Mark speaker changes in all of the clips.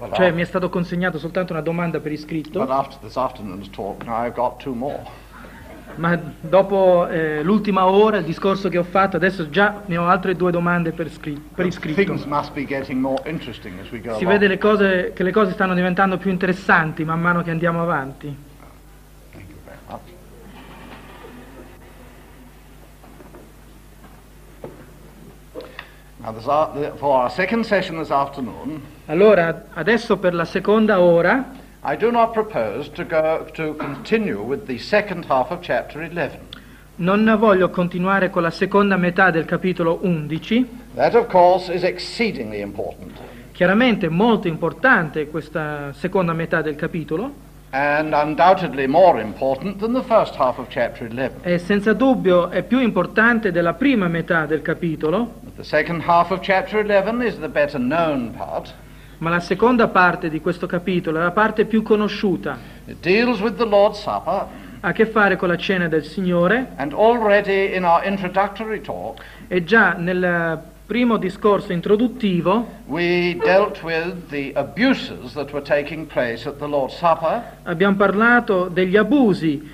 Speaker 1: Cioè mi è stato consegnato soltanto una domanda per iscritto.
Speaker 2: But after this afternoon's talk, now I've got 2 more.
Speaker 1: Ma dopo l'ultima ora, il discorso che ho fatto, adesso già ne ho altre 2 domande per iscritto.
Speaker 2: Things must be getting more interesting as we go
Speaker 1: Si
Speaker 2: along.
Speaker 1: vede che le cose stanno diventando più interessanti man mano che andiamo avanti.
Speaker 2: Thank you very much. Now, for our second session this afternoon,
Speaker 1: Allora, adesso per la seconda ora
Speaker 2: I do not propose to continue with the second half of chapter 11.
Speaker 1: non voglio continuare con la seconda metà del capitolo 11.
Speaker 2: That, of course, is exceedingly important,
Speaker 1: Chiaramente è molto importante questa seconda metà del capitolo,
Speaker 2: and undoubtedly more important than the first half of chapter 11.
Speaker 1: e senza dubbio è più importante della prima metà del capitolo,
Speaker 2: The second half of chapter 11 is the better known part.
Speaker 1: ma la seconda parte di questo capitolo è la parte più conosciuta.
Speaker 2: It deals with the Lord's Supper,
Speaker 1: Ha a che fare con la cena del Signore,
Speaker 2: and already in our introductory talk
Speaker 1: e già nel primo discorso introduttivo
Speaker 2: we dealt with the abuses that were taking place at the Lord's Supper,
Speaker 1: abbiamo parlato degli abusi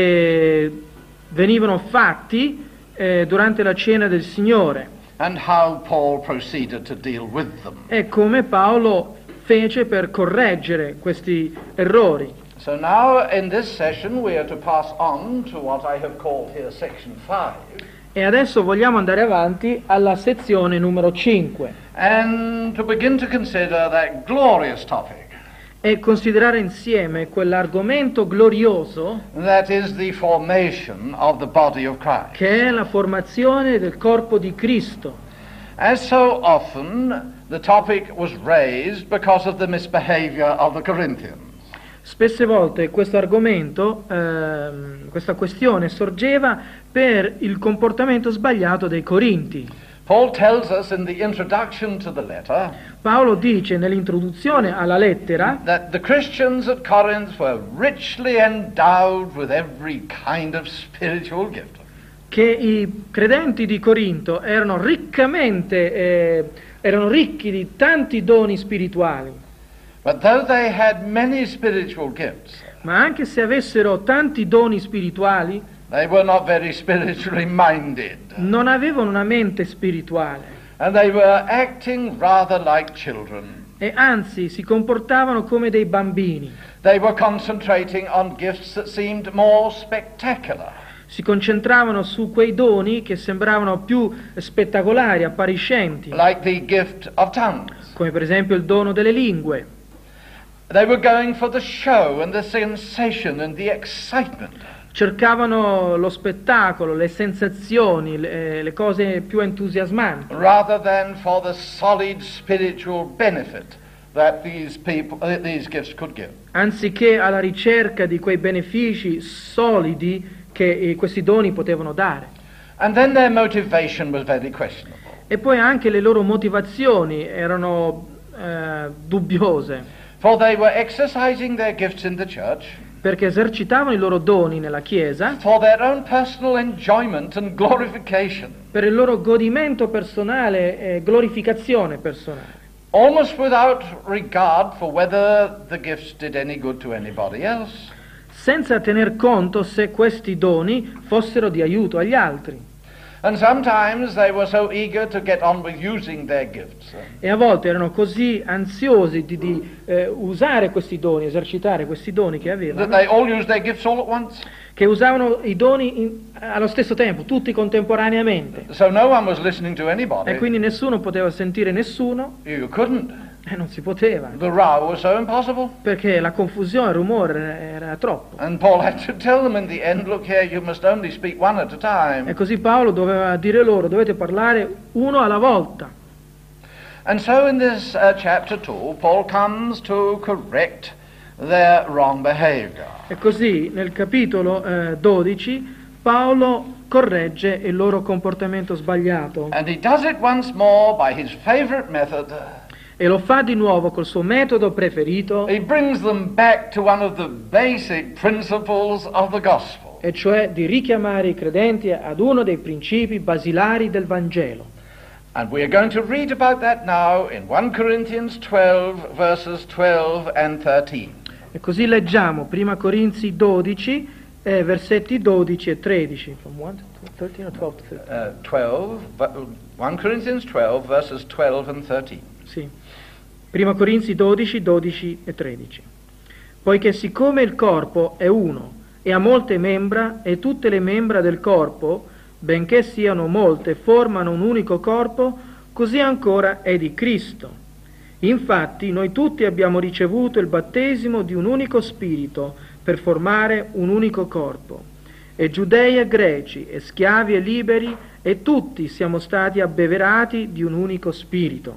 Speaker 1: che venivano fatti durante la cena del Signore
Speaker 2: and how Paul proceeded to deal with them.
Speaker 1: e come Paolo fece per correggere questi errori.
Speaker 2: So now in this session we are to pass on to what I have called here section 5,
Speaker 1: E adesso vogliamo andare avanti alla sezione numero 5
Speaker 2: and to begin to consider that glorious topic,
Speaker 1: e considerare insieme quell'argomento glorioso
Speaker 2: that is the formation of the body of Christ.
Speaker 1: che è la formazione del corpo di Cristo.
Speaker 2: As so often, the topic was raised because of the misbehavior of the Corinthians.
Speaker 1: Spesse volte questo argomento, questa questione sorgeva per il comportamento sbagliato dei Corinti.
Speaker 2: Paul tells us in the introduction to the letter
Speaker 1: Paolo dice nell'introduzione alla lettera
Speaker 2: that the Christians at Corinth were richly endowed with every kind of spiritual gift.
Speaker 1: che i credenti di Corinto erano ricchi di tanti doni spirituali,
Speaker 2: But though they had many spiritual gifts,
Speaker 1: ma anche se avessero tanti doni spirituali,
Speaker 2: they were not very spiritually minded,
Speaker 1: non avevano una mente spirituale
Speaker 2: and they were acting rather like children.
Speaker 1: e anzi si comportavano come dei bambini.
Speaker 2: They were concentrating on gifts that seemed more spectacular.
Speaker 1: Si concentravano su quei doni che sembravano più spettacolari, appariscenti,
Speaker 2: Like the gift of tongues.
Speaker 1: come per esempio il dono delle lingue.
Speaker 2: They were going for the show and the sensation and the excitement,
Speaker 1: Cercavano lo spettacolo, le sensazioni, le cose più entusiasmanti,
Speaker 2: rather than for the solid spiritual benefit that these gifts could give.
Speaker 1: anziché alla ricerca di quei benefici solidi che questi doni potevano dare.
Speaker 2: And then their motivation was very questionable.
Speaker 1: E poi anche le loro motivazioni erano dubbiose,
Speaker 2: For they were exercising their gifts in the church
Speaker 1: perché esercitavano i loro doni nella Chiesa
Speaker 2: for their own personal enjoyment and glorification,
Speaker 1: per il loro godimento personale e glorificazione personale,
Speaker 2: almost without regard for whether the gifts did any good to anybody else.
Speaker 1: senza tener conto se questi doni fossero di aiuto agli altri.
Speaker 2: And sometimes they were so eager to get on with using their gifts
Speaker 1: E a volte erano così ansiosi di usare questi doni, esercitare questi doni che
Speaker 2: that
Speaker 1: avevano,
Speaker 2: they all used their gifts all at once.
Speaker 1: che usavano i doni allo stesso tempo, tutti contemporaneamente.
Speaker 2: So no one was listening to
Speaker 1: E
Speaker 2: anybody.
Speaker 1: quindi nessuno poteva sentire nessuno,
Speaker 2: You couldn't.
Speaker 1: e non si poteva,
Speaker 2: The row was so impossible.
Speaker 1: perché la confusione, il rumore era troppo.
Speaker 2: And Paul had to tell them in the end, look here, you must only speak one at a
Speaker 1: E
Speaker 2: time.
Speaker 1: così Paolo doveva dire loro, dovete parlare uno alla volta.
Speaker 2: And so in this chapter 2, Paul comes to correct their wrong behavior.
Speaker 1: E così nel capitolo 12 Paolo corregge il loro comportamento sbagliato
Speaker 2: And he does it once more by his favorite method.
Speaker 1: e lo fa di nuovo col suo metodo preferito,
Speaker 2: He brings them back to one of the basic principles of the gospel.
Speaker 1: e cioè di richiamare i credenti ad uno dei principi basilari del Vangelo.
Speaker 2: And we are going to read about that now in 1 Corinthians 12, verses 12 and 13.
Speaker 1: E così leggiamo Prima Corinzi 12, versetti 12 e 13. From 1 to 13 or 12 to 13?
Speaker 2: 1 Corinthians 12, verses 12 and 13.
Speaker 1: Sì. Prima Corinzi 12, 12 e 13. Poiché siccome il corpo è uno e ha molte membra, e tutte le membra del corpo, benché siano molte, formano un unico corpo, così ancora è di Cristo. Infatti noi tutti abbiamo ricevuto il battesimo di un unico spirito per formare un unico corpo. E giudei e greci, e schiavi e liberi, e tutti siamo stati abbeverati di un unico spirito.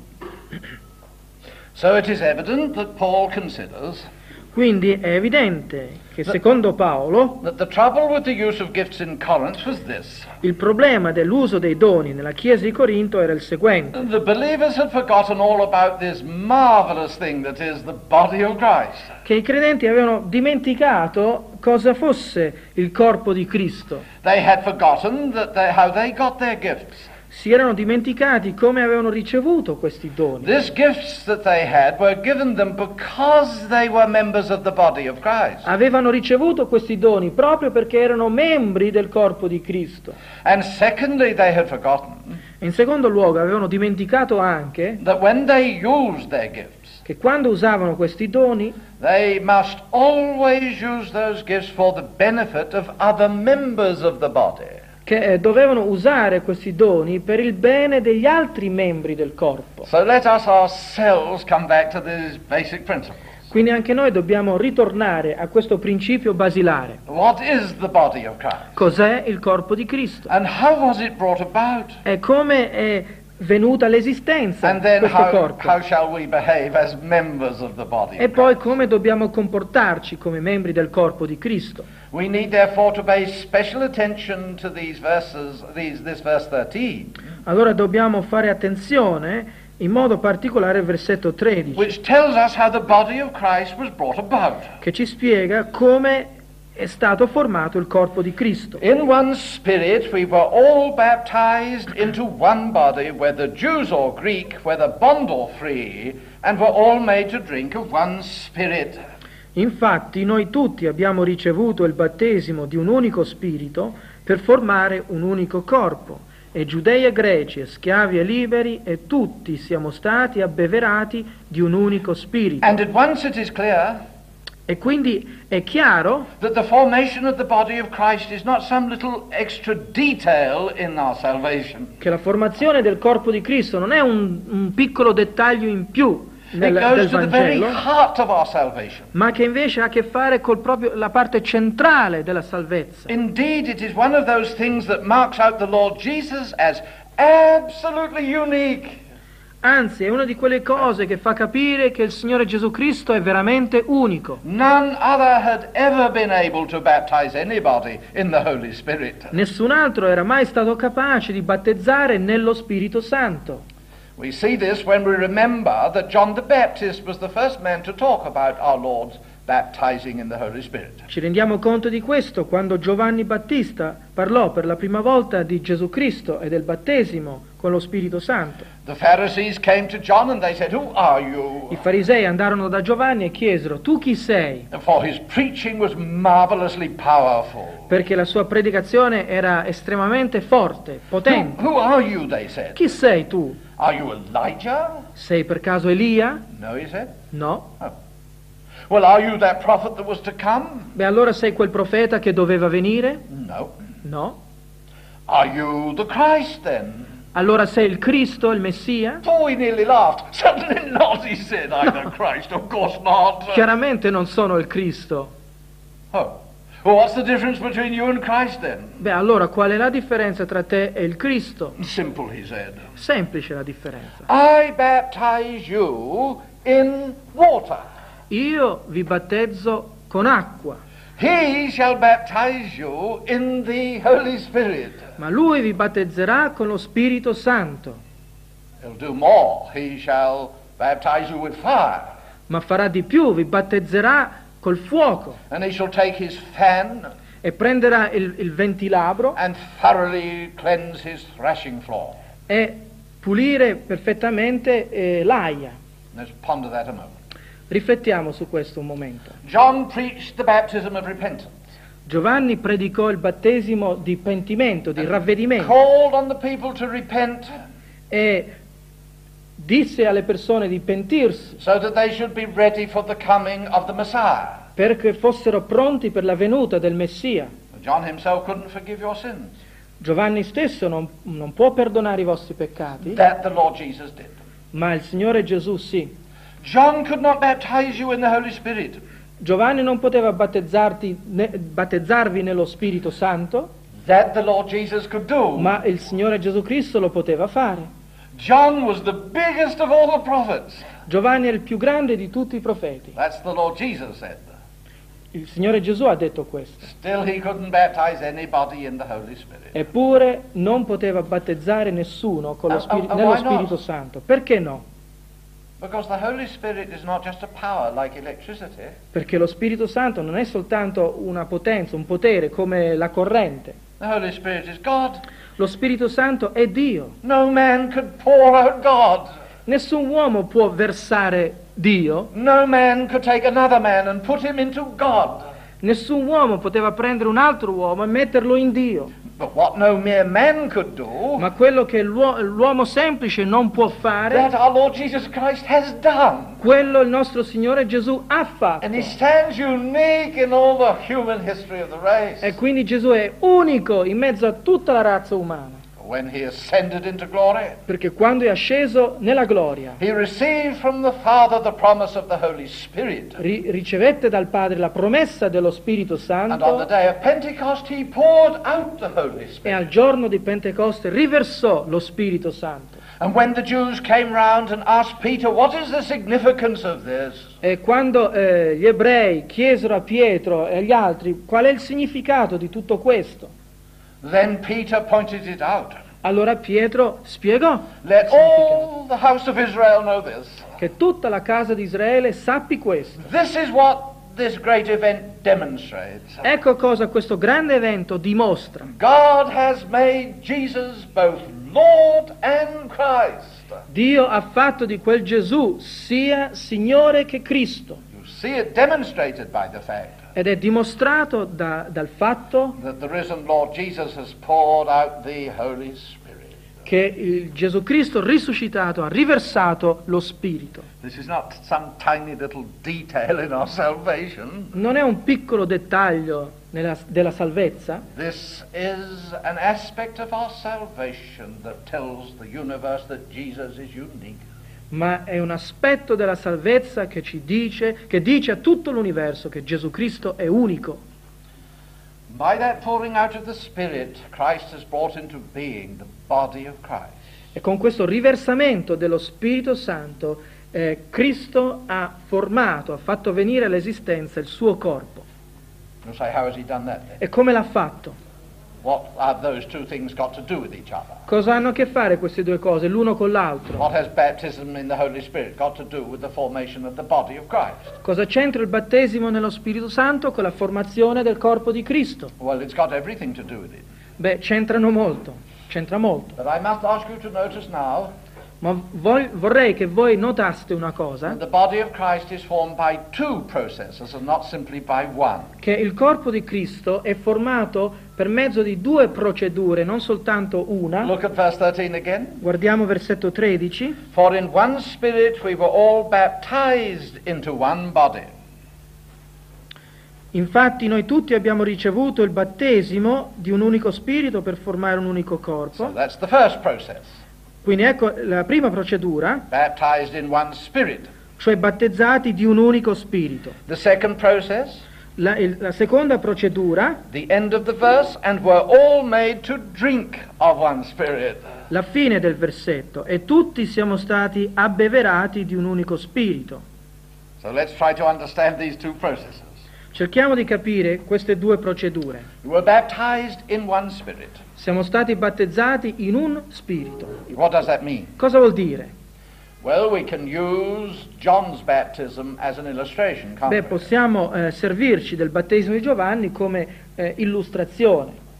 Speaker 2: So it is evident that Paul considers
Speaker 1: Quindi è evidente che secondo Paolo
Speaker 2: that the trouble with the use of gifts in Corinth was this.
Speaker 1: il problema dell'uso dei doni nella chiesa di Corinto era il seguente:
Speaker 2: The believers had forgotten all about this marvelous thing that is the body of Christ.
Speaker 1: che i credenti avevano dimenticato cosa fosse il corpo di Cristo.
Speaker 2: They had forgotten how they got their gifts.
Speaker 1: Si erano dimenticati come avevano ricevuto questi doni.
Speaker 2: These gifts that they had were given them because they were members of the body of Christ.
Speaker 1: Avevano ricevuto questi doni proprio perché erano membri del corpo di Cristo.
Speaker 2: And secondly, they had forgotten
Speaker 1: E in secondo luogo avevano dimenticato anche
Speaker 2: that when they used their gifts,
Speaker 1: che quando usavano questi doni
Speaker 2: they must always use those gifts for the benefit of other members of the body.
Speaker 1: che dovevano usare questi doni per il bene degli altri membri del corpo.
Speaker 2: So let us ourselves come back to these basic principles.
Speaker 1: Quindi anche noi dobbiamo ritornare a questo principio basilare.
Speaker 2: What is the body of Christ?
Speaker 1: Cos'è il corpo di Cristo?
Speaker 2: And how was it brought about?
Speaker 1: E come è venuta l'esistenza
Speaker 2: And
Speaker 1: di
Speaker 2: then
Speaker 1: questo corpo?
Speaker 2: how shall we behave as members of the body
Speaker 1: E
Speaker 2: of
Speaker 1: poi
Speaker 2: Christ?
Speaker 1: come dobbiamo comportarci come membri del corpo di Cristo?
Speaker 2: We need therefore to pay special attention to these verses, this verse 13,
Speaker 1: Allora dobbiamo fare attenzione in modo particolare al versetto 13,
Speaker 2: which tells us how the body of Christ was brought about.
Speaker 1: che ci spiega come è stato formato il corpo di Cristo.
Speaker 2: In one spirit we were all baptized into one body, whether Jews or Greek, whether bond or free, and were all made to drink of one spirit.
Speaker 1: Infatti noi tutti abbiamo ricevuto il battesimo di un unico spirito per formare un unico corpo, e giudei e greci, e schiavi e liberi, e tutti siamo stati abbeverati di un unico spirito.
Speaker 2: And at once it is clear
Speaker 1: E quindi è chiaro
Speaker 2: that the formation of the body of Christ is not some little extra detail in our salvation.
Speaker 1: che la formazione del corpo di Cristo non è un piccolo dettaglio in più
Speaker 2: It
Speaker 1: del
Speaker 2: goes to the very
Speaker 1: Vangelo,
Speaker 2: heart of our salvation.
Speaker 1: ma che invece ha a che fare con proprio la parte centrale della salvezza.
Speaker 2: Indeed, it is one of those things that marks out the Lord Jesus as absolutely unique.
Speaker 1: Anzi, è una di quelle cose che fa capire che il Signore Gesù Cristo è veramente unico.
Speaker 2: None other had ever been able to baptize anybody in the Holy Spirit.
Speaker 1: Nessun altro era mai stato capace di battezzare nello Spirito Santo.
Speaker 2: We see this when we remember that John the Baptist was the first man to talk about our Lord's baptizing in the Holy Spirit.
Speaker 1: Ci rendiamo conto di questo quando Giovanni Battista parlò per la prima volta di Gesù Cristo e del battesimo con lo Spirito Santo.
Speaker 2: The Pharisees came to John and they said, "Who are you?"
Speaker 1: I farisei andarono da Giovanni e chiesero: tu chi sei?
Speaker 2: For his preaching was marvelously powerful.
Speaker 1: Perché la sua predicazione era estremamente forte, potente.
Speaker 2: Who are you, they said.
Speaker 1: Chi sei tu?
Speaker 2: Are you Elijah?
Speaker 1: Sei per caso Elia?
Speaker 2: No, he said.
Speaker 1: No.
Speaker 2: Oh. Well, are you that prophet that was to come?
Speaker 1: Beh, allora sei quel profeta che doveva venire?
Speaker 2: No.
Speaker 1: No.
Speaker 2: Are you the Christ then?
Speaker 1: Allora sei il Cristo, il Messia?
Speaker 2: Oh, he nearly laughed. Certainly not, he said. I'm the Christ. Of course not.
Speaker 1: Chiaramente non sono il Cristo.
Speaker 2: Oh. Well, what's the difference between you and Christ then?
Speaker 1: Beh, allora qual è la differenza tra te e il Cristo?
Speaker 2: Simple, he said.
Speaker 1: Semplice la differenza.
Speaker 2: I baptize you in water.
Speaker 1: Io vi battezzo con acqua,
Speaker 2: He shall baptize you in the Holy Spirit.
Speaker 1: ma lui vi battezzerà con lo Spirito Santo.
Speaker 2: He'll do more. He shall baptize you with fire.
Speaker 1: Ma farà di più, vi battezzerà col fuoco
Speaker 2: And he shall take his fan
Speaker 1: e prenderà il ventilabro
Speaker 2: and thoroughly cleanse his thrashing floor.
Speaker 1: e pulire perfettamente l'aia.
Speaker 2: Let's ponder that a moment.
Speaker 1: Riflettiamo su questo un momento.
Speaker 2: John preached the baptism of repentance.
Speaker 1: Giovanni predicò il battesimo di pentimento, di ravvedimento,
Speaker 2: Called on the people to repent
Speaker 1: e disse alle persone di pentirsi
Speaker 2: so that they should be ready for the coming of the Messiah.
Speaker 1: perché fossero pronti per la venuta del Messia.
Speaker 2: John himself couldn't forgive your sins.
Speaker 1: Giovanni stesso non può perdonare i vostri peccati,
Speaker 2: That the Lord Jesus did.
Speaker 1: ma il Signore Gesù sì.
Speaker 2: John could not baptize you in the Holy Spirit.
Speaker 1: Giovanni non poteva battezzarvi nello Spirito Santo,
Speaker 2: That the Lord Jesus could do.
Speaker 1: ma il Signore Gesù Cristo lo poteva fare.
Speaker 2: John was the biggest of all the prophets.
Speaker 1: Giovanni è il più grande di tutti i profeti.
Speaker 2: That's the Lord Jesus said.
Speaker 1: Il Signore Gesù ha detto questo.
Speaker 2: Still he couldn't baptize anybody in the Holy Spirit.
Speaker 1: Eppure non poteva battezzare nessuno con lo nello
Speaker 2: why not?
Speaker 1: Spirito Santo. Perché no?
Speaker 2: Because the Holy Spirit is not just a power like electricity.
Speaker 1: Perché lo Spirito Santo non è soltanto una potenza, un potere come la corrente.
Speaker 2: The Holy Spirit is God.
Speaker 1: Lo Spirito Santo è Dio.
Speaker 2: No man could pour out God.
Speaker 1: Nessun uomo può versare Dio.
Speaker 2: No man could take another man and put him into God.
Speaker 1: Nessun uomo poteva prendere un altro uomo e metterlo in Dio.
Speaker 2: But what no mere man could do,
Speaker 1: Ma quello che l'uomo semplice non può fare,
Speaker 2: that our Lord Jesus Christ has done.
Speaker 1: quello il nostro Signore Gesù ha fatto.
Speaker 2: And he stands unique in all the human history of the race.
Speaker 1: E quindi Gesù è unico in mezzo a tutta la razza umana.
Speaker 2: When he ascended into glory,
Speaker 1: Perché quando è asceso nella gloria,
Speaker 2: he received from the Father the promise of the Holy Spirit.
Speaker 1: ricevette dal Padre la promessa dello Spirito
Speaker 2: And on the
Speaker 1: Santo
Speaker 2: day of Pentecost, he poured out the Holy
Speaker 1: e
Speaker 2: Spirit.
Speaker 1: al giorno di Pentecoste riversò lo Spirito Santo.
Speaker 2: And when the Jews came round and asked Peter, what is the significance of this?
Speaker 1: E quando gli ebrei chiesero a Pietro e agli altri qual è il significato di tutto questo,
Speaker 2: Then Peter pointed it out.
Speaker 1: allora Pietro spiegò
Speaker 2: Let all the house of Israel know this.
Speaker 1: che tutta la casa di Israele sappi questo.
Speaker 2: This is what this great event demonstrates.
Speaker 1: Ecco cosa questo grande evento dimostra.
Speaker 2: God has made Jesus both Lord and Christ.
Speaker 1: Dio ha fatto di quel Gesù sia Signore che Cristo.
Speaker 2: You see it demonstrated by the fact
Speaker 1: Ed è dimostrato dal fatto
Speaker 2: that the risen Lord Jesus has poured out the Holy Spirit.
Speaker 1: che il Gesù Cristo risuscitato ha riversato lo Spirito.
Speaker 2: This is not some tiny little detail in our salvation.
Speaker 1: Non è un piccolo dettaglio della salvezza,
Speaker 2: This is an aspect of our salvation that tells the universe that Jesus is unique.
Speaker 1: ma è un aspetto della salvezza che dice a tutto l'universo che Gesù Cristo è unico.
Speaker 2: By that pouring out of the Spirit, Christ has brought into being the body of Christ.
Speaker 1: E con questo riversamento dello Spirito Santo, Cristo ha fatto venire all'esistenza il suo corpo.
Speaker 2: You say, how has he done that then?
Speaker 1: E come l'ha fatto?
Speaker 2: What have those two things got to do with each other?
Speaker 1: Cosa hanno a che fare queste due cose, l'uno con l'altro?
Speaker 2: What has baptism in the Holy Spirit got to do with the formation of the body of Christ?
Speaker 1: Cosa c'entra il battesimo nello Spirito Santo con la formazione del corpo di Cristo?
Speaker 2: Well, it's got everything to do with it.
Speaker 1: Beh, c'entra molto.
Speaker 2: But I must ask you to notice now
Speaker 1: Ma vorrei che voi notaste una cosa,
Speaker 2: that the body of Christ is formed by two processes and not simply by one.
Speaker 1: che il corpo di Cristo è formato per mezzo di due procedure, non soltanto una.
Speaker 2: Look at verse 13 again.
Speaker 1: Guardiamo versetto 13.
Speaker 2: For in one Spirit we were all baptized into one body.
Speaker 1: Infatti noi tutti abbiamo ricevuto il battesimo di un unico spirito per formare un unico
Speaker 2: So
Speaker 1: corpo.
Speaker 2: that's the first process.
Speaker 1: Quindi ecco la prima procedura,
Speaker 2: Baptized in one Spirit.
Speaker 1: cioè battezzati di un unico spirito.
Speaker 2: The second process,
Speaker 1: La seconda procedura,
Speaker 2: the end of the verse, and were all made to drink of one Spirit.
Speaker 1: la fine del versetto, e tutti siamo stati abbeverati di un unico spirito.
Speaker 2: So let's try to understand these two processes.
Speaker 1: Cerchiamo di capire queste due procedure.
Speaker 2: We were baptized in one Spirit.
Speaker 1: Siamo stati battezzati in un spirito.
Speaker 2: What does that mean?
Speaker 1: Cosa vuol dire?
Speaker 2: Well, we can use John's baptism as an illustration, can't
Speaker 1: Beh,
Speaker 2: we?
Speaker 1: possiamo servirci del battesimo di Giovanni come illustrazione.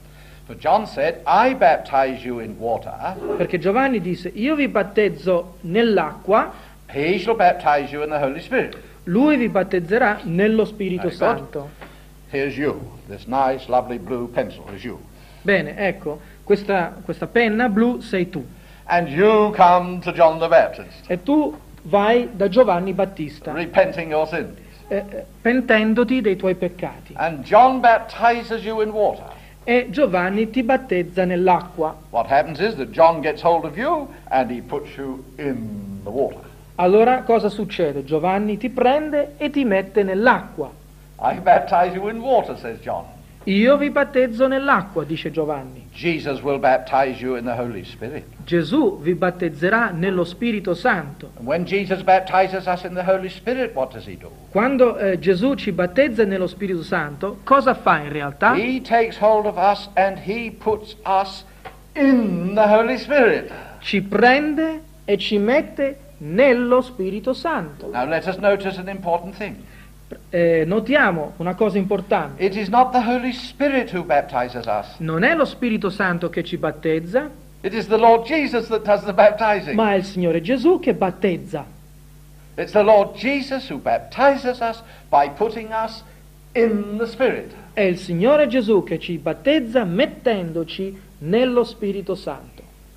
Speaker 2: For John said, I baptize you in water,
Speaker 1: Perché Giovanni disse, io vi battezzo nell'acqua,
Speaker 2: he shall baptize you in the Holy Spirit.
Speaker 1: lui vi battezzerà nello Spirito
Speaker 2: Very good.
Speaker 1: Santo.
Speaker 2: Here's you. This nice, lovely blue pencil is you.
Speaker 1: Bene, ecco, questa penna blu sei tu.
Speaker 2: And you come to John the Baptist,
Speaker 1: E tu vai da Giovanni Battista,
Speaker 2: repenting your sins.
Speaker 1: pentendoti dei tuoi peccati.
Speaker 2: And John baptizes you in water.
Speaker 1: E Giovanni ti battezza nell'acqua.
Speaker 2: What happens is that John gets hold of you and he puts you in the water.
Speaker 1: Allora cosa succede? Giovanni ti prende e ti mette nell'acqua.
Speaker 2: I baptize you in water, says John.
Speaker 1: Io vi battezzo nell'acqua, dice Giovanni.
Speaker 2: Jesus will baptize you in the Holy Spirit.
Speaker 1: Gesù vi battezzerà nello Spirito Santo.
Speaker 2: And when Jesus baptizes us in the Holy Spirit, what does he do?
Speaker 1: Quando Gesù ci battezza nello Spirito Santo, cosa fa in realtà?
Speaker 2: He takes hold of us and he puts us in the Holy Spirit.
Speaker 1: Ci prende e ci mette nello Spirito Santo.
Speaker 2: Now let us notice an important thing.
Speaker 1: Notiamo una cosa importante.
Speaker 2: It is not the Holy Spirit who baptizes us.
Speaker 1: Non è lo Spirito Santo che ci battezza,
Speaker 2: It is the Lord Jesus that does the baptizing.
Speaker 1: ma è il Signore Gesù che battezza.
Speaker 2: It's the Lord Jesus who baptizes us by putting us in the Spirit.
Speaker 1: È il Signore Gesù che ci battezza mettendoci nello Spirito Santo.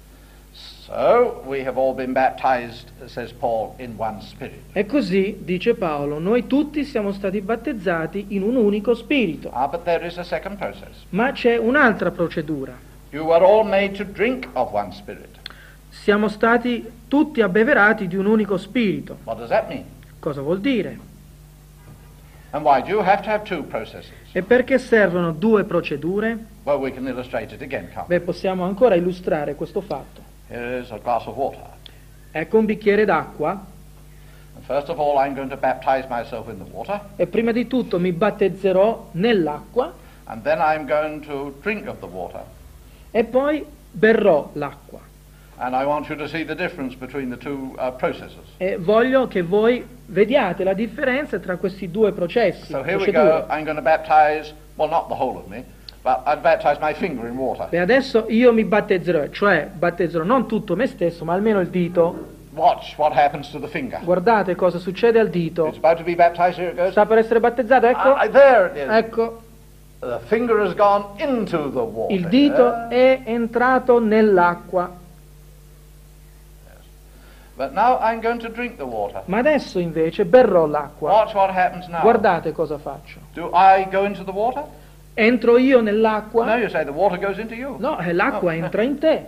Speaker 2: So we have all been baptized, says Paul, in one Spirit.
Speaker 1: E così, dice Paolo, noi tutti siamo stati battezzati in un unico spirito.
Speaker 2: But there is a second process.
Speaker 1: Ma c'è un'altra procedura.
Speaker 2: You were all made to drink of one Spirit.
Speaker 1: Siamo stati tutti abbeverati di un unico spirito.
Speaker 2: What does that mean?
Speaker 1: Cosa vuol dire?
Speaker 2: And why do you have to have two processes?
Speaker 1: E perché servono due procedure?
Speaker 2: Well, we can illustrate it again, can't we?
Speaker 1: Beh, possiamo ancora illustrare questo fatto.
Speaker 2: Here is a glass of water.
Speaker 1: Ecco un bicchiere d'acqua
Speaker 2: And first of all, I'm going to baptize myself in the water.
Speaker 1: e prima di tutto mi battezzerò nell'acqua
Speaker 2: And then I'm going to drink of the water.
Speaker 1: e poi berrò l'acqua.
Speaker 2: And I want you to see the difference between the two processes.
Speaker 1: E voglio che voi vediate la differenza tra questi due processi,
Speaker 2: So here we
Speaker 1: procedure.
Speaker 2: go. I'm going to baptize, well, not the whole of me, but I'd baptize my finger in water.
Speaker 1: Beh, adesso io mi battezzerò, cioè battezzerò non tutto me stesso, ma almeno il dito.
Speaker 2: Watch what happens to the finger.
Speaker 1: Guardate cosa succede al
Speaker 2: It's
Speaker 1: dito.
Speaker 2: about to be baptized. Here it goes.
Speaker 1: Sta per essere battezzato, ecco.
Speaker 2: There it is.
Speaker 1: Ecco,
Speaker 2: The finger has gone into the water.
Speaker 1: il dito è entrato nell'acqua.
Speaker 2: But now I'm going to drink the water.
Speaker 1: Ma adesso invece berrò l'acqua.
Speaker 2: Watch what happens now.
Speaker 1: Guardate cosa faccio.
Speaker 2: Do I go into the water?
Speaker 1: Entro io
Speaker 2: No,
Speaker 1: nell'acqua?
Speaker 2: you say the water goes into you.
Speaker 1: No, l'acqua
Speaker 2: Oh.
Speaker 1: entra in te.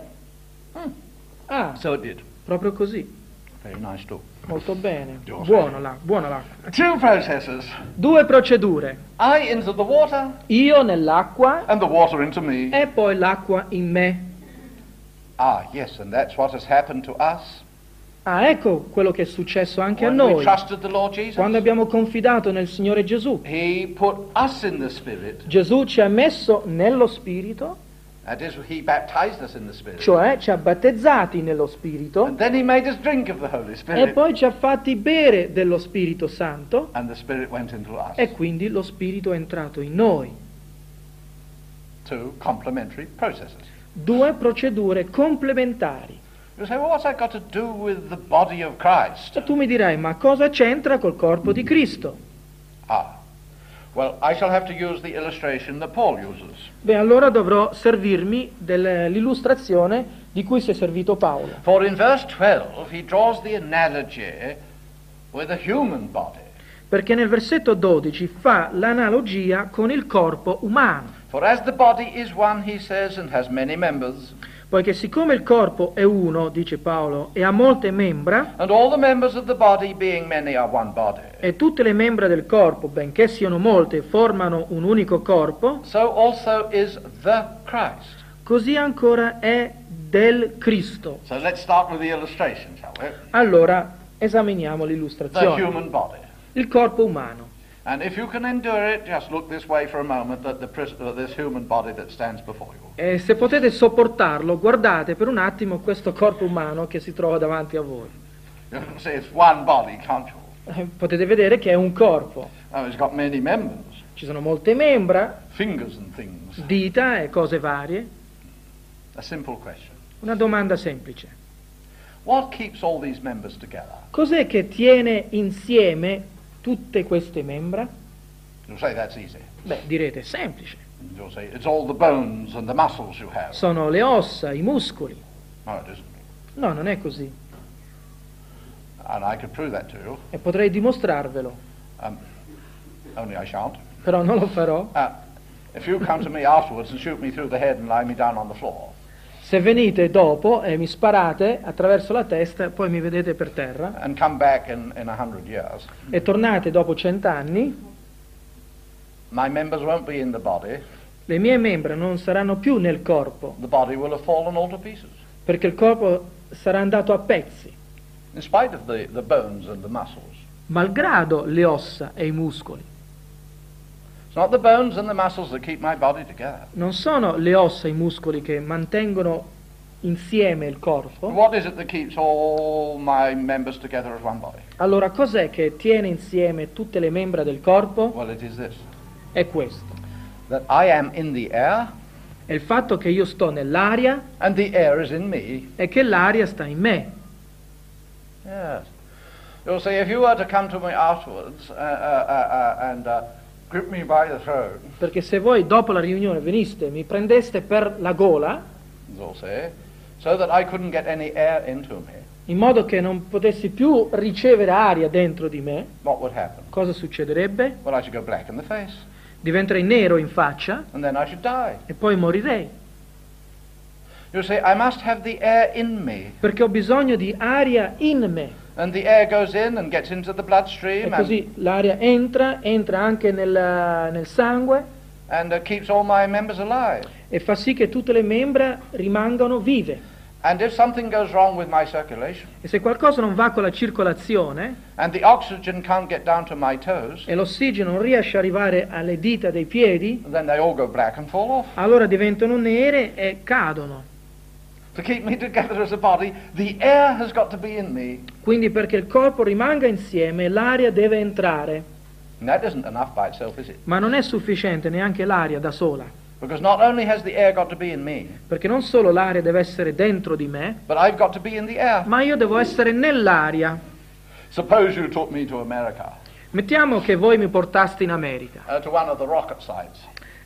Speaker 1: Ah,
Speaker 2: So it did.
Speaker 1: proprio così.
Speaker 2: Very nice too.
Speaker 1: Molto bene.
Speaker 2: Giusto.
Speaker 1: Buona l'acqua.
Speaker 2: Two processes.
Speaker 1: Due procedure.
Speaker 2: I into the water
Speaker 1: Io nell'acqua
Speaker 2: and the water into me.
Speaker 1: e poi l'acqua in me.
Speaker 2: Yes, and that's what has happened to us
Speaker 1: Ah, ecco quello che è successo anche a
Speaker 2: when we
Speaker 1: noi.
Speaker 2: trusted the Lord Jesus.
Speaker 1: Quando abbiamo confidato nel Signore Gesù.
Speaker 2: He put us in the Spirit.
Speaker 1: Gesù ci ha messo nello Spirito,
Speaker 2: That is, He baptized us in the Spirit.
Speaker 1: cioè ci ha battezzati nello Spirito,
Speaker 2: And then He made us drink of the Holy
Speaker 1: e
Speaker 2: Spirit.
Speaker 1: poi ci ha fatti bere dello Spirito Santo,
Speaker 2: And the Spirit went into us.
Speaker 1: e quindi lo Spirito è entrato in noi.
Speaker 2: Two complementary processes.
Speaker 1: Due procedure complementari.
Speaker 2: You say, well, what's that got to do with the body of Christ?
Speaker 1: E tu mi dirai, ma cosa c'entra col corpo di Cristo?
Speaker 2: Well, I shall have to use the illustration that Paul uses.
Speaker 1: Beh, allora dovrò servirmi dell'illustrazione di cui si è servito Paolo.
Speaker 2: For in verse 12, he draws the analogy with a human body.
Speaker 1: Perché nel versetto 12 fa l'analogia con il corpo umano.
Speaker 2: For as the body is one, he says, and has many members,
Speaker 1: Poiché siccome il corpo è uno, dice Paolo, e ha molte membra,
Speaker 2: and all the members of the body, being many, are one body,
Speaker 1: e tutte le membra del corpo, benché siano molte, formano un unico corpo,
Speaker 2: so also is the Christ.
Speaker 1: così ancora è del Cristo.
Speaker 2: So let's start with the illustration, shall we?
Speaker 1: Allora esaminiamo
Speaker 2: The
Speaker 1: l'illustrazione.
Speaker 2: human body.
Speaker 1: Il corpo umano.
Speaker 2: And if you can endure it, just look this way for a moment at this human body that stands before you.
Speaker 1: E se potete sopportarlo, guardate per un attimo questo corpo umano che si trova davanti a voi.
Speaker 2: You can see it's one body, can't you?
Speaker 1: Potete vedere che è un corpo.
Speaker 2: Oh, it's got many members,
Speaker 1: Ci sono molte membra,
Speaker 2: fingers and things.
Speaker 1: dita e cose varie.
Speaker 2: A simple question.
Speaker 1: Una domanda semplice.
Speaker 2: What keeps all these members together?
Speaker 1: Cos'è che tiene insieme tutte queste membra?
Speaker 2: You'll say that's easy.
Speaker 1: Beh, direte, semplice.
Speaker 2: You'll say it's all the bones and the muscles you have.
Speaker 1: Sono le ossa, i muscoli.
Speaker 2: No, it isn't.
Speaker 1: No, non è così.
Speaker 2: And I could prove that to you.
Speaker 1: E potrei dimostrarvelo,
Speaker 2: Only I shan't.
Speaker 1: però non lo farò.
Speaker 2: If you come to me afterwards and shoot me through the head and lie me down on the floor,
Speaker 1: Se venite dopo e mi sparate attraverso la testa, poi mi vedete per terra,
Speaker 2: and come back in 100 years,
Speaker 1: e tornate dopo 100 anni,
Speaker 2: my members won't be in the body.
Speaker 1: le mie membra non saranno più nel corpo,
Speaker 2: The body will have fallen all to pieces,
Speaker 1: perché il corpo sarà andato a pezzi,
Speaker 2: in spite of the bones and the muscles.
Speaker 1: malgrado le ossa e i muscoli.
Speaker 2: It's not the bones and the muscles that keep my body together.
Speaker 1: Non sono le ossa e i muscoli che mantengono insieme il corpo.
Speaker 2: What is it that keeps all my members together as one body?
Speaker 1: Allora cos'è che tiene insieme tutte le membra del corpo?
Speaker 2: Well, it is this,
Speaker 1: È questo.
Speaker 2: that I am in the air
Speaker 1: È il fatto che io sto nell'aria
Speaker 2: and the air is in me.
Speaker 1: e che l'aria sta in me.
Speaker 2: Yes. You'll see, if you were to come to me afterwards and grip me by the throat,
Speaker 1: Perché se voi dopo la riunione veniste, mi prendeste per la gola,
Speaker 2: you'll see, so that I couldn't get any air into me,
Speaker 1: in modo che non potessi più ricevere aria dentro di me,
Speaker 2: what would happen?
Speaker 1: cosa succederebbe?
Speaker 2: Well, I should go black in the face,
Speaker 1: Diventerei nero in faccia
Speaker 2: and then I should die.
Speaker 1: e poi morirei.
Speaker 2: You see, I must have the air in me,
Speaker 1: Perché ho bisogno di aria in me.
Speaker 2: and the air goes in and gets into the
Speaker 1: E
Speaker 2: bloodstream
Speaker 1: così l'aria entra anche nel sangue
Speaker 2: and keeps all my members alive.
Speaker 1: e fa sì che tutte le membra rimangano vive.
Speaker 2: And if something goes wrong with my circulation,
Speaker 1: E se qualcosa non va con la circolazione
Speaker 2: and the oxygen can't get down to my toes,
Speaker 1: e l'ossigeno non riesce ad arrivare alle dita dei piedi,
Speaker 2: then they all go black and fall off.
Speaker 1: allora diventano nere e cadono.
Speaker 2: To keep me together as a body, the air has got to be in me.
Speaker 1: Quindi perché il corpo rimanga insieme, l'aria deve entrare.
Speaker 2: And that isn't enough by itself, is it?
Speaker 1: Ma non è sufficiente neanche l'aria da sola,
Speaker 2: Because not only has the air got to be in me,
Speaker 1: perché non solo l'aria deve essere dentro di me,
Speaker 2: but I've got to be in the air.
Speaker 1: ma io devo essere nell'aria.
Speaker 2: Suppose you took me to America,
Speaker 1: Mettiamo che voi mi portaste in America,
Speaker 2: to one of the rocket sites,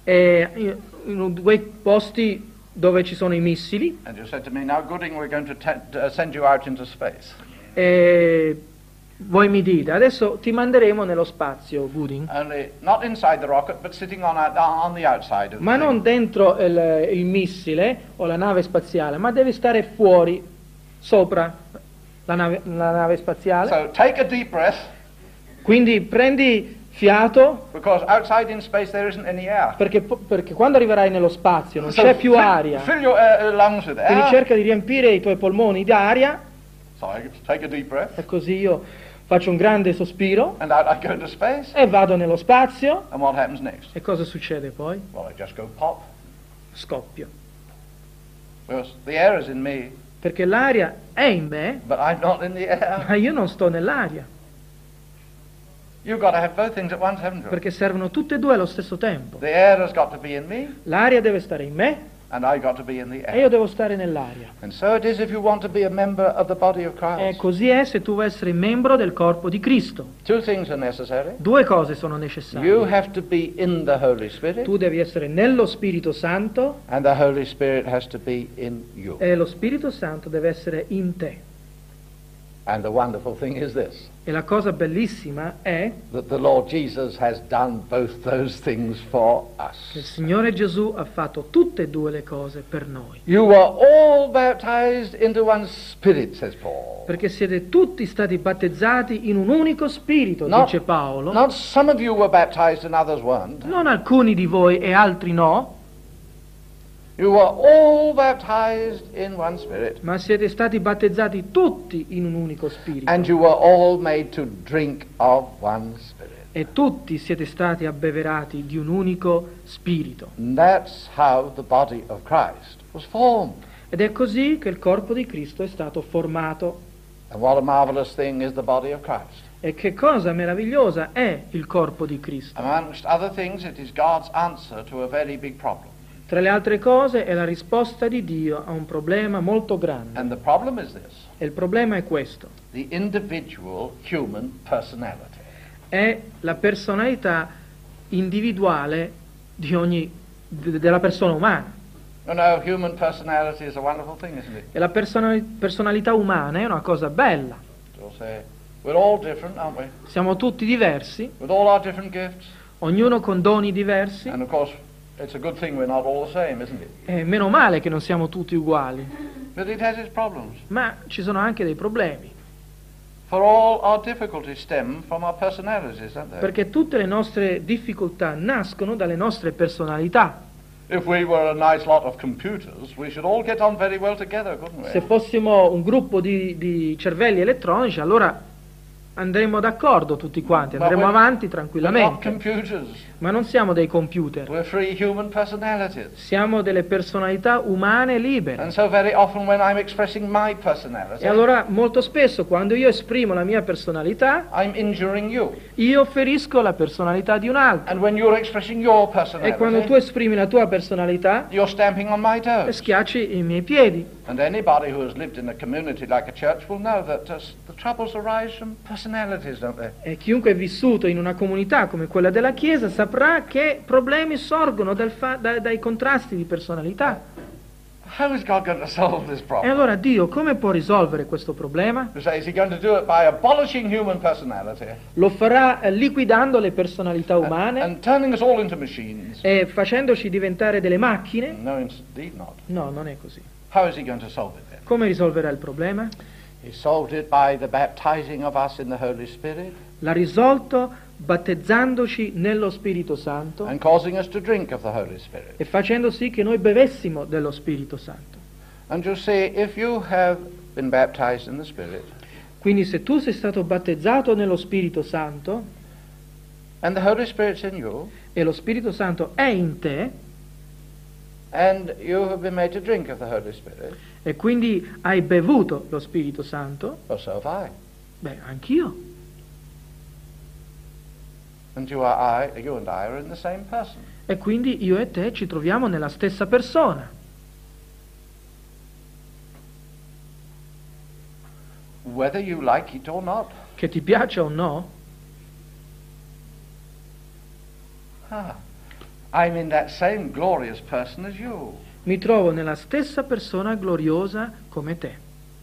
Speaker 1: in quei posti dove ci sono i missili,
Speaker 2: and you said to me, now Gooding, we're going to send you out into space.
Speaker 1: e voi mi dite, adesso ti manderemo nello spazio, Gooding,
Speaker 2: Only not inside the rocket, but sitting on the outside of the
Speaker 1: ma
Speaker 2: thing.
Speaker 1: non dentro il missile o la nave spaziale, ma devi stare fuori, sopra la nave spaziale.
Speaker 2: So take a deep breath,
Speaker 1: Quindi prendi fiato,
Speaker 2: because outside in space there isn't any air.
Speaker 1: perché quando arriverai nello spazio non
Speaker 2: So
Speaker 1: c'è più aria,
Speaker 2: Fill your lungs with
Speaker 1: quindi
Speaker 2: air.
Speaker 1: cerca di riempire i tuoi polmoni di aria,
Speaker 2: So I take a deep breath,
Speaker 1: e così io faccio un grande sospiro
Speaker 2: and out I go into space.
Speaker 1: e vado nello spazio.
Speaker 2: And what happens next?
Speaker 1: E cosa succede poi?
Speaker 2: Well, I just go pop.
Speaker 1: Scoppio.
Speaker 2: Because the air is in me,
Speaker 1: Perché l'aria è in me,
Speaker 2: but I'm not in the air.
Speaker 1: ma io non sto nell'aria,
Speaker 2: You've got to have both things at once, haven't you?
Speaker 1: perché servono tutte e due allo stesso tempo.
Speaker 2: The air has got to be in me,
Speaker 1: L'aria deve stare in me
Speaker 2: and I got to be in the
Speaker 1: e io
Speaker 2: air.
Speaker 1: devo stare nell'aria.
Speaker 2: And so it is if you want to be a member of the body of
Speaker 1: E
Speaker 2: Christ.
Speaker 1: così è se tu vuoi essere membro del corpo di Cristo.
Speaker 2: Two things are necessary.
Speaker 1: Due cose sono
Speaker 2: You
Speaker 1: necessarie.
Speaker 2: have to be in the Holy Spirit,
Speaker 1: Tu devi essere nello Spirito Santo
Speaker 2: and the Holy Spirit has to be in you.
Speaker 1: e lo Spirito Santo deve essere in te.
Speaker 2: And the wonderful thing is this,
Speaker 1: E la cosa bellissima è
Speaker 2: that the Lord Jesus has done both those things for
Speaker 1: che il
Speaker 2: us.
Speaker 1: Signore Gesù ha fatto tutte e due le cose per noi.
Speaker 2: You were all baptized into one spirit, says Paul.
Speaker 1: Perché siete tutti stati battezzati in un unico spirito,
Speaker 2: No.
Speaker 1: dice Paolo.
Speaker 2: Not some of you were baptized and others weren't.
Speaker 1: Non alcuni di voi e altri no,
Speaker 2: You were all baptized in one spirit,
Speaker 1: ma siete stati battezzati tutti in un unico spirito.
Speaker 2: and you were all made to drink of one spirit.
Speaker 1: E tutti siete stati abbeverati di un unico spirito.
Speaker 2: And that's how the body of Christ was formed.
Speaker 1: Ed è così che il corpo di Cristo è stato formato.
Speaker 2: And what a marvelous thing is the body of Christ.
Speaker 1: E che cosa meravigliosa è il corpo di Cristo.
Speaker 2: Amongst other things, it is God's answer to a very big problem.
Speaker 1: Tra le altre cose è la risposta di Dio a un problema molto grande.
Speaker 2: And the problem is this:
Speaker 1: E il problema è questo.
Speaker 2: the individual human personality.
Speaker 1: È la personalità individuale della persona umana.
Speaker 2: You know, human personality is a wonderful thing, isn't it?
Speaker 1: E la personalità umana è una cosa bella.
Speaker 2: You'll say, we're all different, aren't we?
Speaker 1: Siamo tutti diversi,
Speaker 2: With all our different gifts.
Speaker 1: ognuno con doni diversi.
Speaker 2: And of course, it's a good thing we're not all the same, isn't it?
Speaker 1: E meno male che non siamo tutti uguali.
Speaker 2: But it has its problems.
Speaker 1: Ma ci sono anche dei problemi.
Speaker 2: For all our difficulties stem from our personalities, don't they?
Speaker 1: Perché tutte le nostre difficoltà nascono dalle nostre personalità.
Speaker 2: If we were a nice lot of computers, we should all get on very well together, couldn't we?
Speaker 1: Se fossimo un gruppo di cervelli elettronici, allora andremo d'accordo tutti quanti, andremo avanti
Speaker 2: We're not
Speaker 1: tranquillamente.
Speaker 2: computers.
Speaker 1: Ma non siamo dei computer,
Speaker 2: We're free human personalities.
Speaker 1: siamo delle personalità umane libere.
Speaker 2: And so very often when I'm expressing my personality,
Speaker 1: E allora molto spesso quando io esprimo la mia personalità,
Speaker 2: I'm injuring you.
Speaker 1: io ferisco la personalità di un altro.
Speaker 2: And when you're expressing your
Speaker 1: E quando tu
Speaker 2: personality,
Speaker 1: esprimi la tua personalità,
Speaker 2: you're stamping on my toes.
Speaker 1: schiacci i miei piedi.
Speaker 2: And anybody who has lived in a community like a church will know that the troubles arise from personalities, don't they?
Speaker 1: E chiunque è vissuto in una comunità come quella della Chiesa saprà che problemi sorgono dai contrasti di personalità.
Speaker 2: How is God going to solve this
Speaker 1: E
Speaker 2: problem?
Speaker 1: allora Dio come può risolvere questo problema?
Speaker 2: You say, is he going to do it by abolishing human personality
Speaker 1: Lo farà liquidando le personalità umane
Speaker 2: and turning us all into machines?
Speaker 1: e facendoci diventare delle macchine?
Speaker 2: No, indeed not.
Speaker 1: No, non è così.
Speaker 2: How is he going to solve it then?
Speaker 1: Come risolverà il problema?
Speaker 2: He solved it by the baptizing of us in the Holy Spirit
Speaker 1: L'ha risolto battezzandoci nello Spirito Santo
Speaker 2: and causing us to drink of the Holy Spirit.
Speaker 1: e facendo sì che noi bevessimo dello Spirito Santo.
Speaker 2: And you see, if you have been baptized in the Spirit
Speaker 1: Quindi se tu sei stato battezzato nello Spirito Santo
Speaker 2: and the Holy Spirit's in you,
Speaker 1: e lo Spirito Santo è in te
Speaker 2: and you have been made to drink of the Holy Spirit,
Speaker 1: e quindi hai bevuto lo Spirito Santo,
Speaker 2: well, so have I.
Speaker 1: beh, anch'io.
Speaker 2: And you and I are in the same person.
Speaker 1: E quindi io e te ci troviamo nella stessa persona.
Speaker 2: Whether you like it or not.
Speaker 1: Che ti piaccia o no,
Speaker 2: I'm in that same glorious person as you.
Speaker 1: mi trovo nella stessa persona gloriosa come te.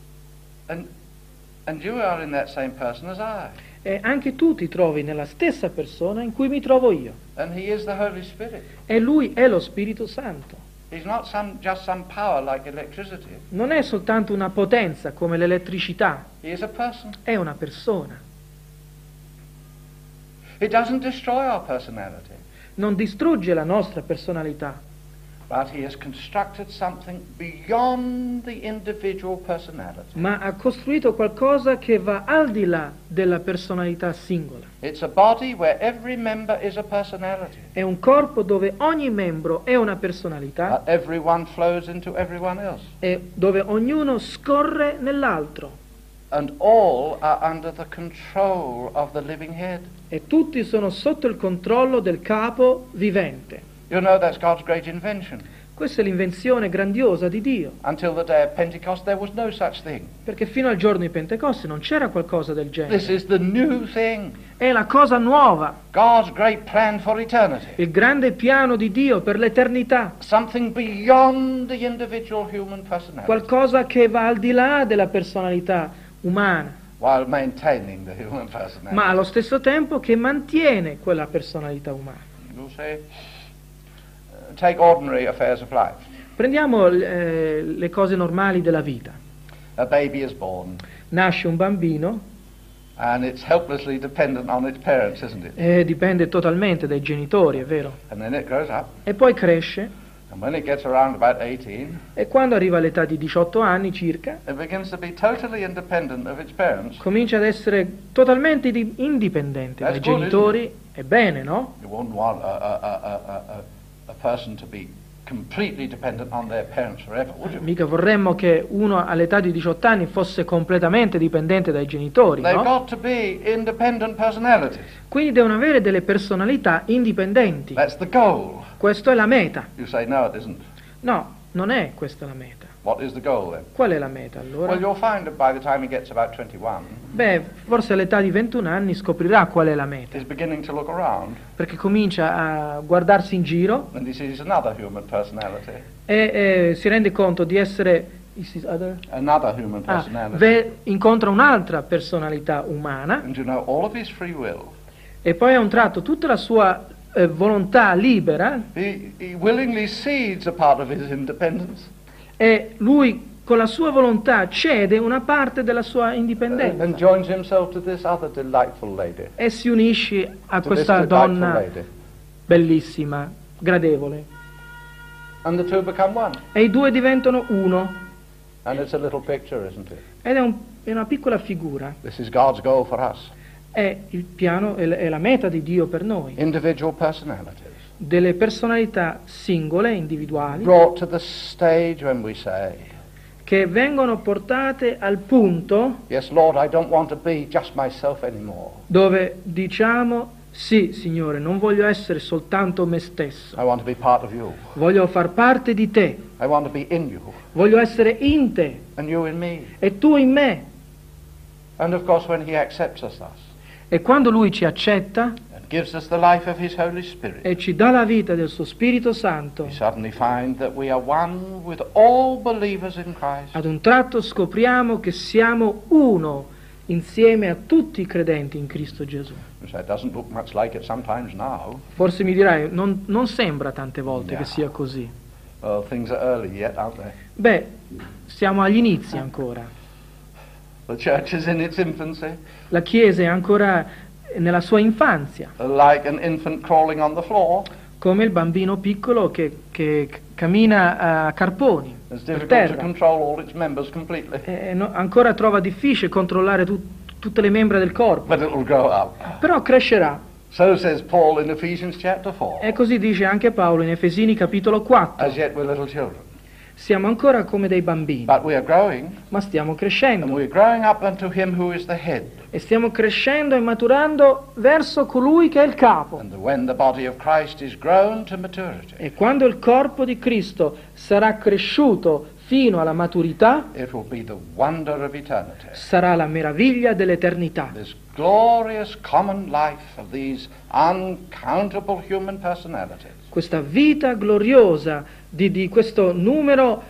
Speaker 2: And you are in that same person as I.
Speaker 1: E anche tu ti trovi nella stessa persona in cui mi trovo io.
Speaker 2: And he is the Holy Spirit.
Speaker 1: E lui è lo Spirito Santo.
Speaker 2: He's not just some power like electricity.
Speaker 1: Non è soltanto una potenza come l'elettricità,
Speaker 2: He is a person.
Speaker 1: è una persona.
Speaker 2: It doesn't destroy our personality,
Speaker 1: Non distrugge la nostra personalità,
Speaker 2: but he has constructed something beyond the individual personality.
Speaker 1: ma ha costruito qualcosa che va al di là della personalità singola.
Speaker 2: It's a body where every member is a personality,
Speaker 1: È un corpo dove ogni membro è una personalità
Speaker 2: but everyone flows into everyone else.
Speaker 1: e dove ognuno scorre nell'altro.
Speaker 2: And all are under the control of the living head.
Speaker 1: E tutti sono sotto il controllo del capo vivente.
Speaker 2: You know, that's God's great invention.
Speaker 1: Questa è l'invenzione grandiosa di Dio,
Speaker 2: Until the day of Pentecost, there was no such thing.
Speaker 1: perché fino al giorno di Pentecoste non c'era qualcosa del
Speaker 2: This
Speaker 1: genere.
Speaker 2: is the new thing.
Speaker 1: È la cosa nuova,
Speaker 2: God's great plan for eternity.
Speaker 1: il grande piano di Dio per l'eternità,
Speaker 2: Something beyond the individual human personality,
Speaker 1: qualcosa che va al di là della personalità umana,
Speaker 2: while maintaining the human personality.
Speaker 1: ma allo stesso tempo che mantiene quella personalità umana.
Speaker 2: You say, take ordinary affairs of life.
Speaker 1: Prendiamo le cose normali della vita.
Speaker 2: A baby is born,
Speaker 1: Nasce un bambino
Speaker 2: and it's helplessly dependent on its parents, isn't it?
Speaker 1: e dipende totalmente dai genitori, è vero?
Speaker 2: And then it grows up,
Speaker 1: E poi cresce
Speaker 2: and when it gets around about 18,
Speaker 1: e quando arriva all'età di 18 anni circa,
Speaker 2: it begins to be totally independent of its parents.
Speaker 1: comincia ad essere totalmente indipendente dai
Speaker 2: That's good,
Speaker 1: genitori. È bene, no?
Speaker 2: You wouldn't want a person to be completely dependent on their parents forever, would you?
Speaker 1: Mica vorremmo che uno all'età di 18 anni fosse completamente dipendente dai genitori,
Speaker 2: They've
Speaker 1: no?
Speaker 2: got to be independent personalities.
Speaker 1: Quindi devono avere delle personalità indipendenti.
Speaker 2: That's the goal.
Speaker 1: Questa è la meta.
Speaker 2: You say, no, it isn't.
Speaker 1: No, non è questa la meta.
Speaker 2: What is the goal then?
Speaker 1: Qual è la meta allora?
Speaker 2: Well, you'll find that by the time he gets about 21,
Speaker 1: Beh, forse all'età di 21 anni scoprirà qual è la meta,
Speaker 2: he's beginning to look around
Speaker 1: perché comincia a guardarsi in giro
Speaker 2: and he sees another human personality.
Speaker 1: e si rende conto di essere...
Speaker 2: Another human personality.
Speaker 1: Incontra un'altra personalità umana
Speaker 2: And you know, all of his free will.
Speaker 1: e poi a un tratto tutta la sua volontà libera
Speaker 2: He willingly cedes a part of his independence
Speaker 1: e lui con la sua volontà cede una parte della sua
Speaker 2: and
Speaker 1: indipendenza
Speaker 2: joins himself to this other delightful lady.
Speaker 1: e si unisce a
Speaker 2: To this
Speaker 1: questa
Speaker 2: delightful
Speaker 1: donna
Speaker 2: lady.
Speaker 1: bellissima, gradevole.
Speaker 2: And the two become one.
Speaker 1: E i due diventano uno
Speaker 2: And it's a little picture, isn't it?
Speaker 1: ed è una piccola figura.
Speaker 2: This is God's goal for us.
Speaker 1: È il piano, è la meta di Dio per noi.
Speaker 2: Individual personalities.
Speaker 1: Delle personalità singole, individuali,
Speaker 2: Brought to the stage when we say,
Speaker 1: che vengono portate al punto
Speaker 2: yes, Lord, I don't want to be just myself anymore.
Speaker 1: dove diciamo: sì, Signore, non voglio essere soltanto me stesso,
Speaker 2: I want to be part of you.
Speaker 1: voglio far parte di te,
Speaker 2: I want to be in you
Speaker 1: voglio essere in te
Speaker 2: and you in me.
Speaker 1: e tu in me.
Speaker 2: And of course, when he accepts us thus
Speaker 1: E quando Lui ci accetta
Speaker 2: and gives us the life of his Holy Spirit,
Speaker 1: e ci dà la vita del suo Spirito Santo,
Speaker 2: we suddenly find that we are one with all believers in Christ.
Speaker 1: ad un tratto scopriamo che siamo uno insieme a tutti i credenti in Cristo Gesù.
Speaker 2: So it doesn't look much like it sometimes now.
Speaker 1: Forse mi dirai, non sembra tante volte
Speaker 2: No.
Speaker 1: che sia così.
Speaker 2: Well, things are early yet, aren't they?
Speaker 1: Beh, siamo agli inizi ancora.
Speaker 2: The church is in its infancy,
Speaker 1: La Chiesa è ancora nella sua infanzia,
Speaker 2: like an infant crawling on the floor.
Speaker 1: come il bambino piccolo che cammina a carponi
Speaker 2: It's
Speaker 1: per
Speaker 2: difficult to
Speaker 1: terra.
Speaker 2: control all its members completely,
Speaker 1: Ancora trova difficile controllare tutte le membra del corpo,
Speaker 2: but it will grow up.
Speaker 1: però crescerà.
Speaker 2: So says Paul in Ephesians chapter 4.
Speaker 1: E così dice anche Paolo in Efesini capitolo 4.
Speaker 2: As yet we're little children,
Speaker 1: Siamo ancora come dei bambini,
Speaker 2: but we are growing,
Speaker 1: ma stiamo
Speaker 2: and
Speaker 1: crescendo.
Speaker 2: we're growing up unto him who is the head.
Speaker 1: E stiamo crescendo e maturando verso colui che è il capo.
Speaker 2: And when the body of Christ is grown to maturity,
Speaker 1: E quando il corpo di Cristo sarà cresciuto fino alla maturità,
Speaker 2: it will be the wonder of eternity.
Speaker 1: sarà la meraviglia dell'eternità.
Speaker 2: This glorious common life of these uncountable human personalities
Speaker 1: Questa vita gloriosa di questo numero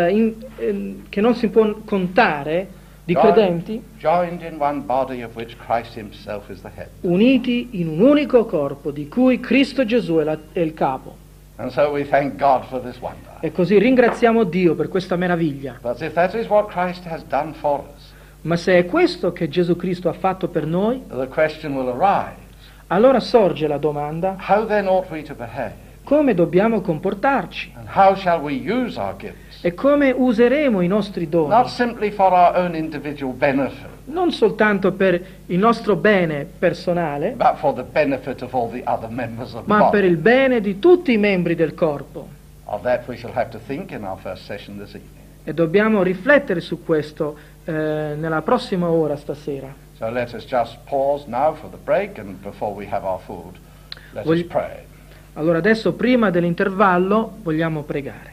Speaker 1: che non si può contare di credenti,
Speaker 2: joined in one body of which Christ himself is the head.
Speaker 1: uniti in un unico corpo di cui Cristo Gesù è il capo.
Speaker 2: And so we thank God for this wonder.
Speaker 1: E così ringraziamo Dio per questa meraviglia.
Speaker 2: But if that is what Christ has done for us,
Speaker 1: Ma se è questo che Gesù Cristo ha fatto per noi,
Speaker 2: the question will arise,
Speaker 1: allora sorge la domanda:
Speaker 2: how then ought we to behave?
Speaker 1: come dobbiamo comportarci?
Speaker 2: And how shall we use our gifts?
Speaker 1: E come useremo i nostri doni?
Speaker 2: Not simply for our own individual benefit,
Speaker 1: Non soltanto per il nostro bene personale,
Speaker 2: but for the benefit of all the other members of the
Speaker 1: ma per
Speaker 2: body.
Speaker 1: il bene di tutti i membri del corpo.
Speaker 2: Of that we shall have to think in our first session this evening.
Speaker 1: E dobbiamo riflettere su questo nella prossima ora stasera.
Speaker 2: So let us just pause now for the break, and before we have our food, let us pray.
Speaker 1: Allora adesso, prima dell'intervallo, vogliamo pregare.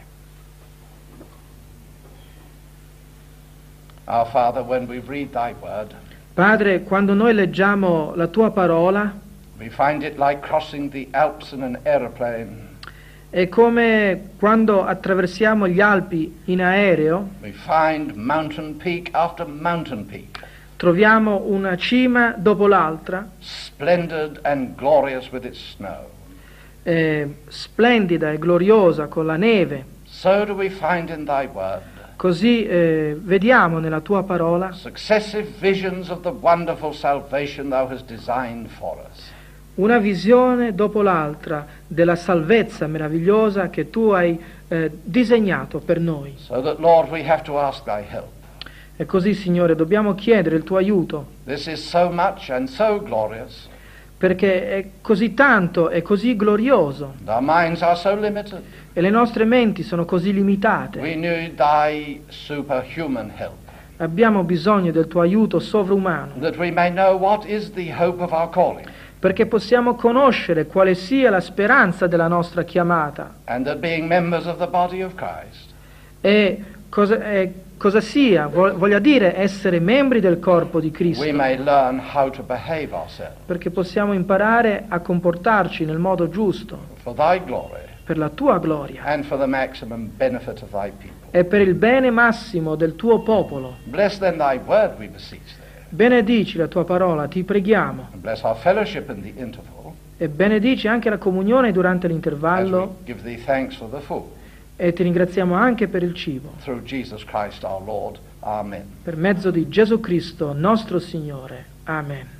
Speaker 2: Our Father, when we read thy word,
Speaker 1: Padre, quando noi leggiamo la tua parola,
Speaker 2: we find it like crossing the Alps in an aeroplane.
Speaker 1: è come quando attraversiamo gli Alpi in aereo,
Speaker 2: We find mountain peak after mountain peak,
Speaker 1: troviamo una cima dopo l'altra,
Speaker 2: splendid and glorious with its snow.
Speaker 1: splendida e gloriosa con la neve.
Speaker 2: So do we find in thy word
Speaker 1: Così vediamo nella tua parola
Speaker 2: successive visions of the wonderful salvation thou hast designed for us.
Speaker 1: una visione dopo l'altra della salvezza meravigliosa che tu hai disegnato per noi.
Speaker 2: So that, Lord, we have to ask thy help.
Speaker 1: E così, Signore, dobbiamo chiedere il tuo aiuto.
Speaker 2: This is so much and so glorious.
Speaker 1: perché è così tanto e così glorioso
Speaker 2: Our minds are so limited.
Speaker 1: e le nostre menti sono così limitate.
Speaker 2: We need thy superhuman help,
Speaker 1: Abbiamo bisogno del tuo aiuto sovrumano
Speaker 2: that we may know what is the hope of our calling,
Speaker 1: perché possiamo conoscere quale sia la speranza della nostra chiamata
Speaker 2: and that being members of the body of Christ,
Speaker 1: e cosa sia, voglia dire essere membri del corpo di
Speaker 2: we
Speaker 1: Cristo,
Speaker 2: may learn how to behave ourselves
Speaker 1: perché possiamo imparare a comportarci nel modo giusto
Speaker 2: for thy glory
Speaker 1: per la tua gloria
Speaker 2: and for the maximum benefit of thy people.
Speaker 1: e per il bene massimo del tuo popolo.
Speaker 2: Bless then thy word, we beseech thee,
Speaker 1: Benedici la tua parola, ti preghiamo,
Speaker 2: and bless our fellowship in the interval,
Speaker 1: e benedici anche la comunione durante
Speaker 2: as we
Speaker 1: l'intervallo,
Speaker 2: give thee thanks for the food,
Speaker 1: e ti ringraziamo anche per il cibo,
Speaker 2: through Jesus Christ our Lord. Amen.
Speaker 1: per mezzo di Gesù Cristo nostro Signore. Amen.